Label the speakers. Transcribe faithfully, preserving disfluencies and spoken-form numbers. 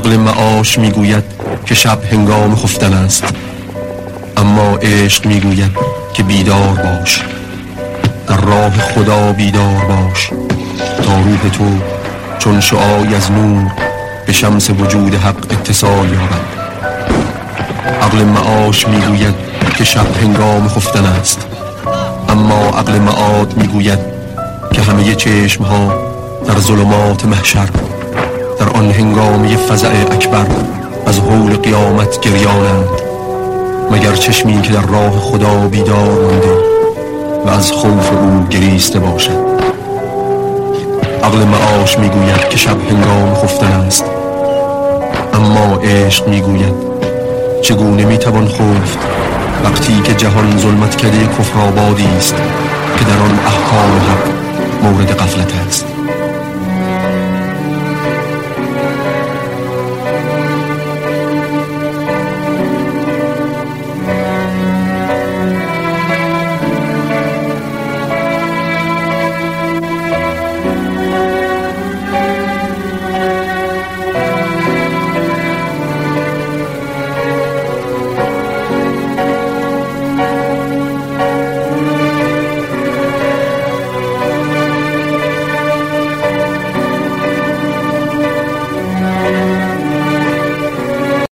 Speaker 1: عقل معاش میگوید که شب هنگام خفتن است، اما عشق میگوید که بیدار باش، در راه خدا بیدار باش تا روح تو چون شعاعی از نور به شمس وجود حق اتصال یابد. عقل معاش میگوید که شب هنگام خفتن است، اما عقل معاد میگوید که همه چشم ها در ظلمات محشر در آن هنگام فزع اکبر از هول قیامت گریانند، مگر چشمی که در راه خدا بیدار مانده و از خوف او گریسته باشد. عقل معاش میگوید که شب هنگام خفتن است، اما عشق میگوید چگونه میتوان خفت وقتی که جهان ظلمت کده کفر آبادی است که در آن احکام حق مورد غفلت است.